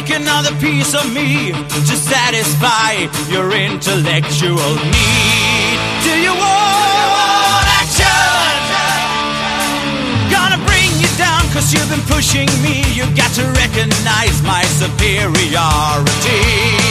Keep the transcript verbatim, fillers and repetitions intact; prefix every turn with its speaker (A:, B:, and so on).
A: take another piece of me to satisfy your intellectual need. Do you want action? Gonna bring you down cause you've been pushing me. You got to recognize my superiority.